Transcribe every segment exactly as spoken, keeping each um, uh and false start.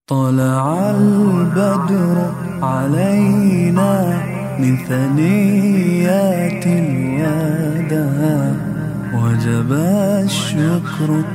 طلع البدر علينا من ثنيات الوداع، وجب الشكر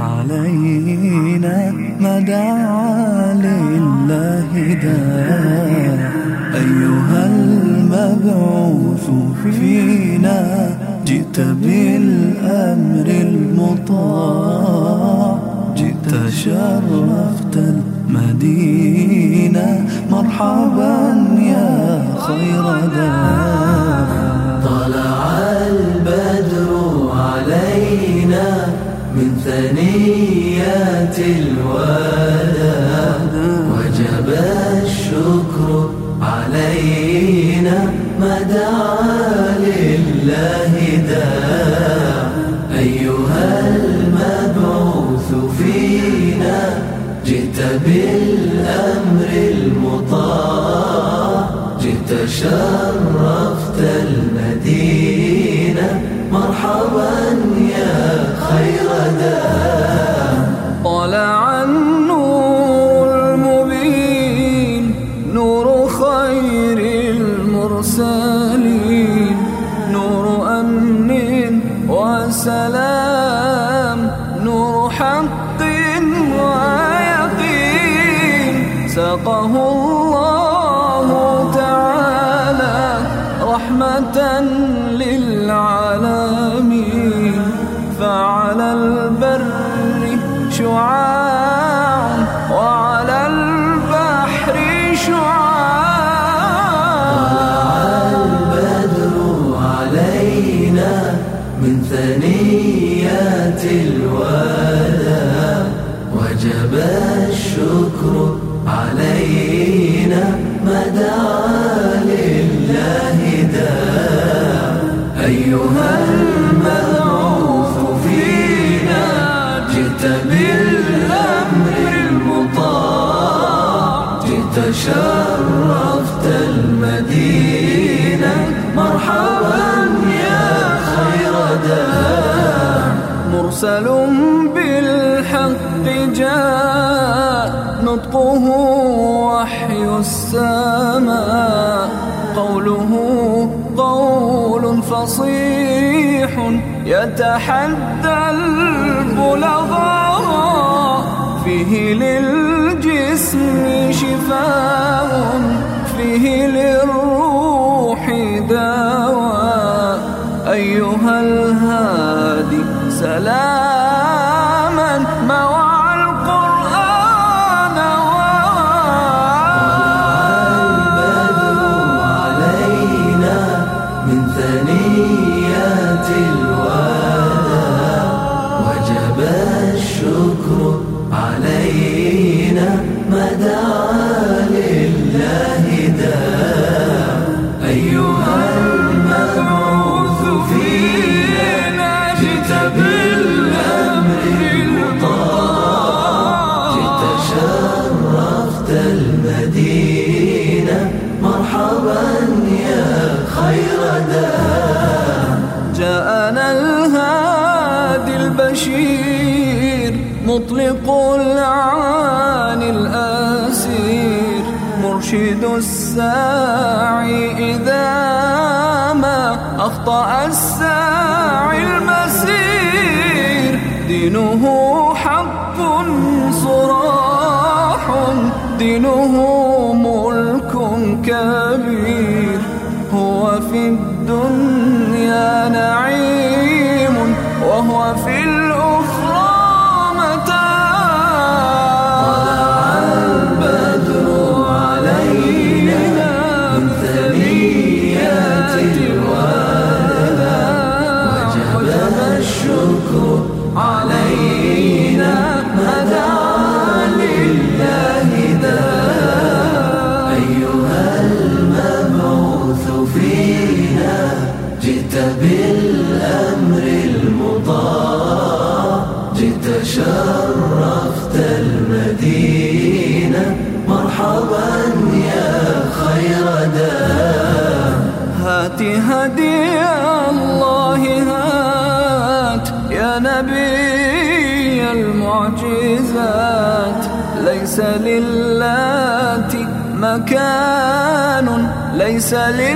علينا ما دعا لله داع. أيها المبعوث فينا جئت بالأمر المطاع، جئت شرفت المدينة مرحبا يا خير داع. طلع البدر علينا من ثنيات الوداع، وجب الشكر علينا ما دعا لله داع. أيها المبعوث فينا جئت بالأمر المطاع، جئت شرفت المدينة مرحبا يا خير داع. طلع النور المبين نور خير المرسلين، نور أمن وسلام، نور حق ويقين، ساقه الله تعالى رحمة للعالمين، فعلى البر شعاع وعلى البحر شعاع. طلع البدر علينا من ثنيات الوداع، وجب الشكر علينا ما دعا لله داع. أيها المبعوث فينا جئت بالأمر المطاع، جئت شرفت المدينة مرحبا يا خير داع. مرسل بالحق جاء نطقه وحي السماء، قوله قول فصيح يتحدى البلغاء، فيه للجسم شفاء فيه للروح دواء. أيها الهادي سلاما موعى القرآن البدر علينا من ثنيات الوداع، وجب الشكر علينا ما دعا لله داع. أيها المبعوث فينا جئت بالأمر المطاع، جئت شرفت المدينة مرحبا يا خير داع. جاءنا الهادي البشير مطلق العاني الأسير، مرشد الساعي إذا ما أخطأ الساعي المسير، دينه حق صراح، دينه ملك كبير، هو في الدنيا نعيم وهو في الأخرى متاع. طلع البدر علينا من ثنيات الوداع، وجب الشكر علينا ما دعا لله داع. أيها المبعوث فينا جئت بالأمر المطاع، جئت شرفت المدينة مرحبا يا خير داع. هات هدي الله هات يا نبي المعجزات، ليس ليس للات مكان، ليس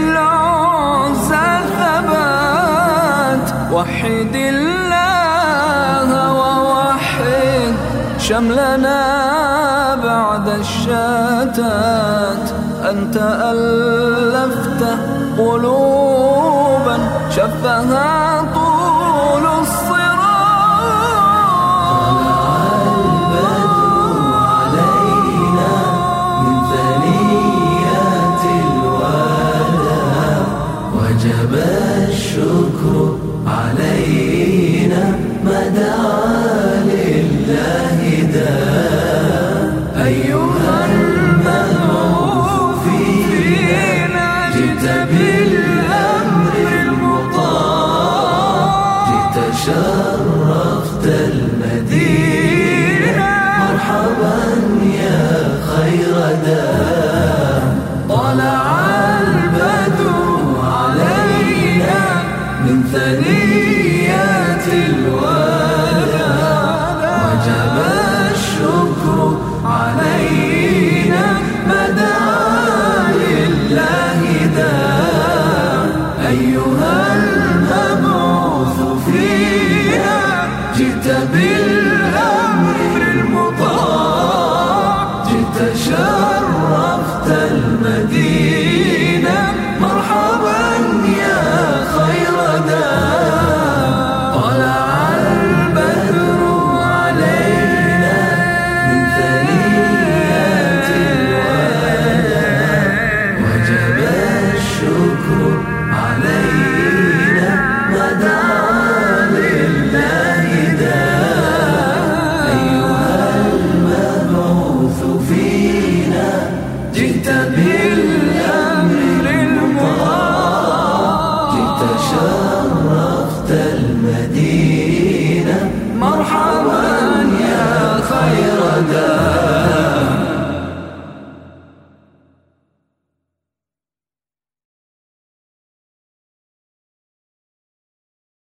للعزى ثبات. وحد الله ووحد شملنا بعد الشتات. أنت ألفت قلوبا شفها طول الصراط. وجب الشكر علينا ما دعا لله داء. أيها المبعوث فينا جئت بالأمر المطاع، جئت شرفت المدينة. مرحبا يا خير داء. طلع من ثنيات الوداع، وجب الشكر علينا ما دعا لله داء. أيها المبعوث فينا جئت بالأمر المطاع، جئت شرفت